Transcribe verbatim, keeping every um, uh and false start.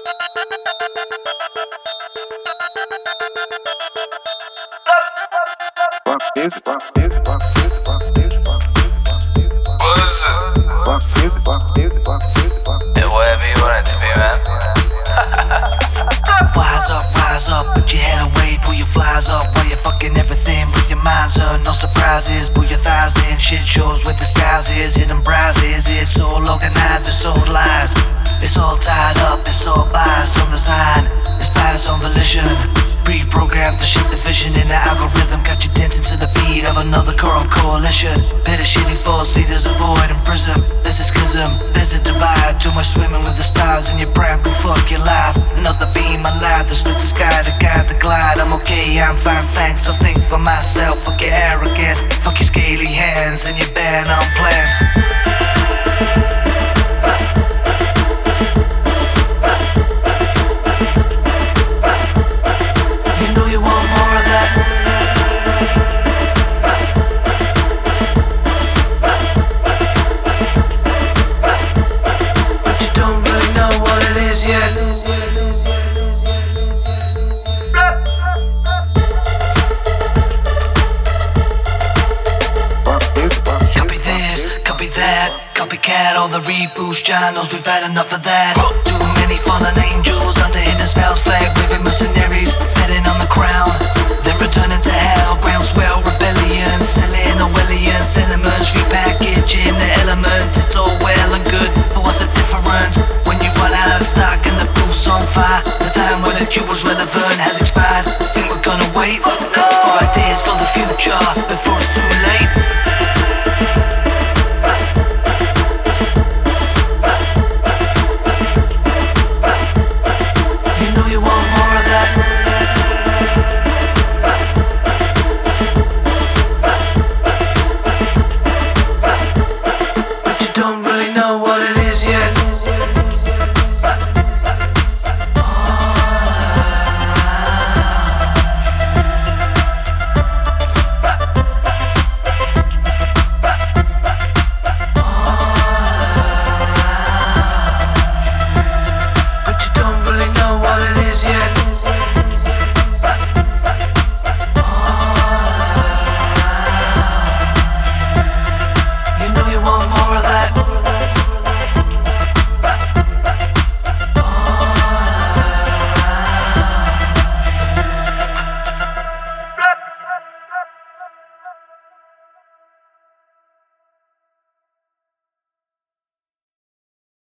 Yeah, whatever you want it to be, man. Wise up, rise up, put your head away, pull your flies up while you're fucking everything with your minds up. No surprises, pull your thighs in, shit shows with disguises, hidden prizes. It's all organized, it's all lies. It's all tied up, it's all biased on design. It's biased on volition, pre-programmed to shape the vision in the algorithm. Got you dancing to the beat of another corrupt coalition. Better shitty false leaders avoid and prism. There's a schism, there's a divide. Too much swimming with the stars in your prime can fuck your life. Another beam alive that splits the sky to guide the glide. I'm okay, I'm fine, thanks. I'll think for myself. Fuck your arrogance, fuck your scaly hands and your ban on plans. Copycat, all the reboots, Johnos, we've had enough of that. Too many fallen angels under hidden spells, flag waving mercenaries, betting on the crown, then returning to hell. Groundswell rebellion, selling Orwellian sentiments, repackaging the element. It's all well and good, but what's the difference when you run out of stock and the proof's on fire? The time when the cube was relevant has expired. Think we're gonna wait for ideas for the future before it's too late? Don't really know what it is yet.